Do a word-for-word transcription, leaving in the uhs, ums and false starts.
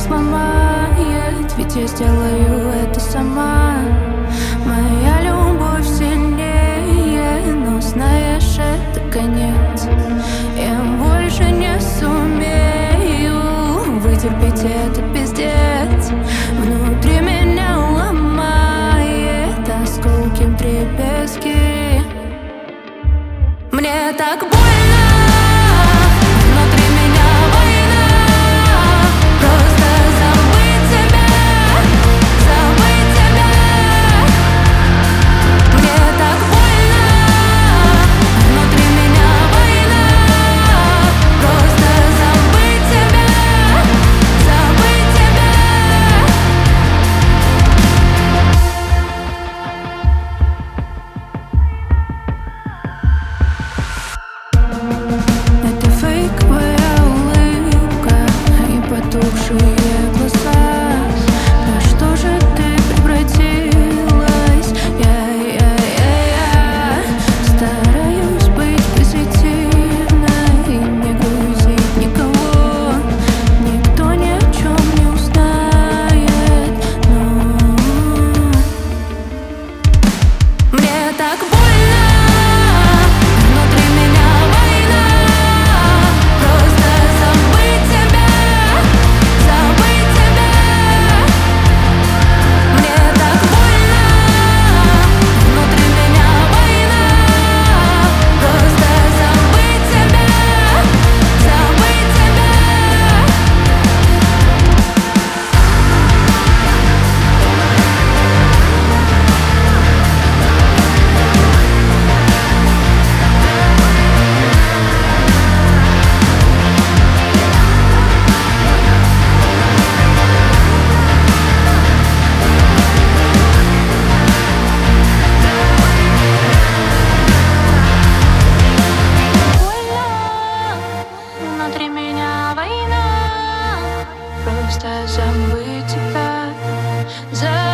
сломает, ведь я сделаю это сама. Моя любовь сильнее, но знаешь, это конец. Я больше не сумею вытерпеть этот пиздец. Внутри меня ломает осколки вдребезги. Мне так больно. Потухшие глаза, во что же ты превратилась? Я, я, я, я стараюсь быть позитивной и не грузить никого. Никто ни о чем не узнает, но мне так больно. Внутри меня война, просто забыть тебя.